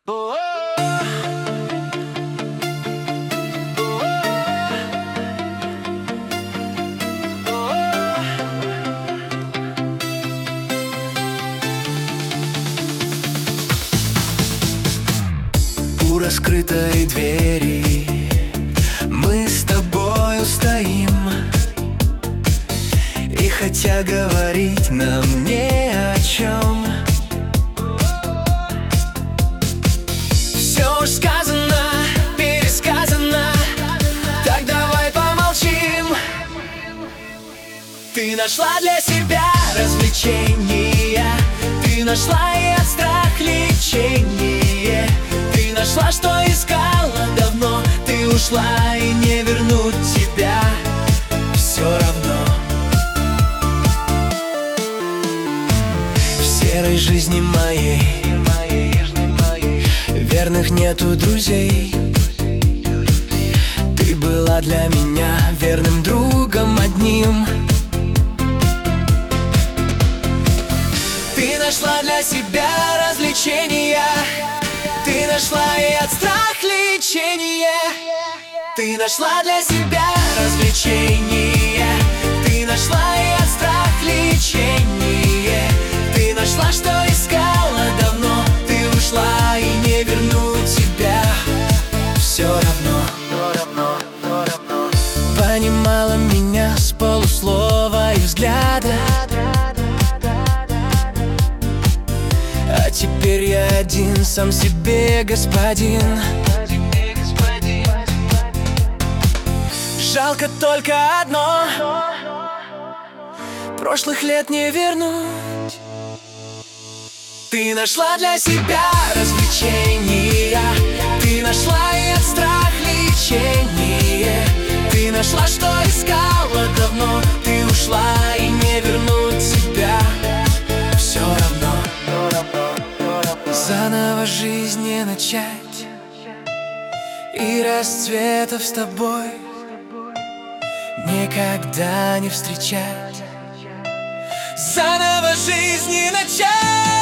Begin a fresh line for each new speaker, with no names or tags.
У раскрытой двери мы с тобою стоим, и хотя говорить нам не о чем, все уж сказано, пересказано, так давай помолчим. Ты нашла для себя развлечения, ты нашла и от страх лечение, ты нашла, что искала давно, ты ушла и не вернуть тебя все равно. В серой жизни моей верных нету друзей. Ты была для меня верным другом одним. Ты нашла для себя развлечения, ты нашла и от страх лечение, ты нашла для себя развлечения, ты нашла и от страх лечение, ты нашла, что искала давно, ты ушла и не вернуть тебя все равно. Понимала меня с полуслова и взгляда, а теперь я один, сам себе господин. Жалко только одно, прошлых лет не вернуть. Ты нашла для себя развлечения, ты нашла и от страх лечение, ты нашла, что искала давно, ты ушла и не вернуть тебя все равно. Заново жизнь не начать, и расцветов с тобой никогда не встречать. Заново жизнь не начать.